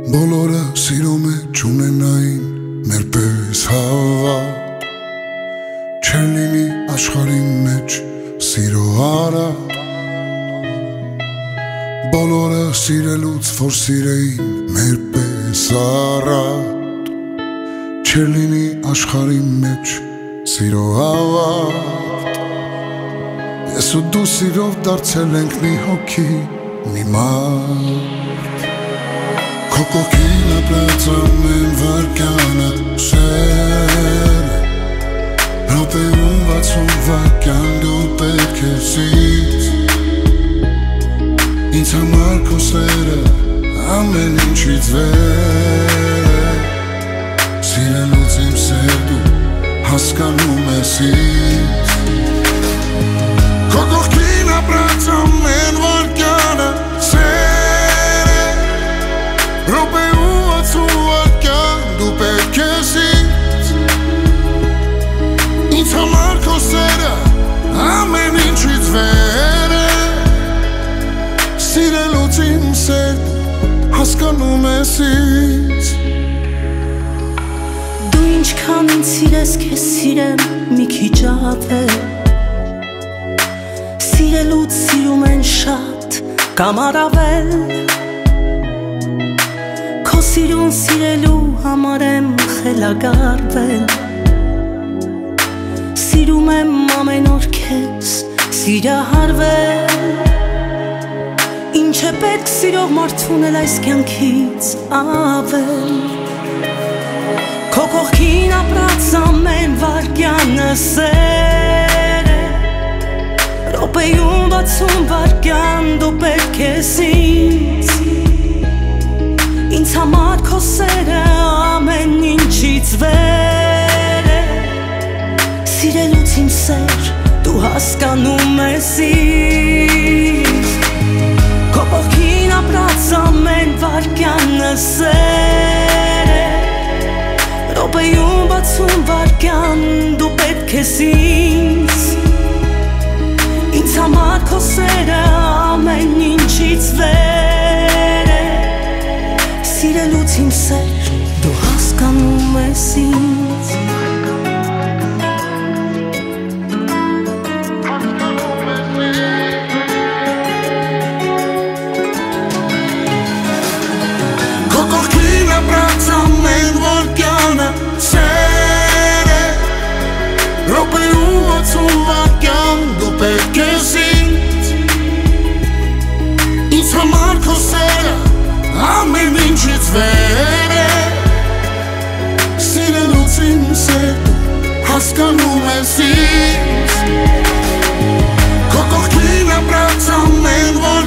Բոլորը սիրում է չունենային մեր պես հավատ Չեն լինի աշխարհի մեջ սիրո արատ Բոլորը սիրելուց որ սիրեին մեր պես առատ Չեն լինի աշխարհի մեջ սիրո հավատ Ես ու դու սիրով դարձել ենք մի հոգի, մի մարդ Քո կողքին ապրած ամեն վարկյանը սեր Րոպեում 60 վայրկյան դու պետք ես ինձ Ինձ համար քո սերը ամեն ինչից վեր Սիրելուց իմ սեր դու հասկանում ես ինձ Քո կողքին ապրած ամեն վարկյանը սեր Րոպեում 60 վայրկյան դու պետք ես ինձ Ինձ համար քո սերը ամեն ինչից վեր Սիրելուց իմ սեր հասկանում ես ինձ Դու ինչքան ինձ սիրես քեզ սիրեմ մի քիչ ավել Սիրելուց սիրում են շատ կամ առավել Քո սիրուն սիրելու համար եմ խելագարվել Սիրում եմ ամեն օր քեզ սիրահարվել Ինչ է պետք սիրող մարդուն էլ այս կյանքից ավել Քո կողքին ապրած ամեն վարկյանը սեր է Րոպեում 60 վայրկյան դու պետք ես ինձ Ինձ համար քո սերը ամեն ինչից վեր է Սիրելուց իմ սեր դու հասկանում ես ինձ Քո կողքին ապրած ամեն վայրկյանը սեր է Րոպեում 60 վայրկյան դու պետք ես ինձ Ինձ համար քո սերը ամեն ինչից վեր է Սիրելուց իմ սեր դու հասկանում ես ինձ Քո կողքին ապրած ամեն վայրկյանը սեր է Րոպեում 60 վայրկյան դու պետք ես ինձ Ինձ համար քո սերը ամեն ինչից վեր է Սիրելուց իմ սեր դու հասկանում ես ինձ Քո կողքին ապրած ամեն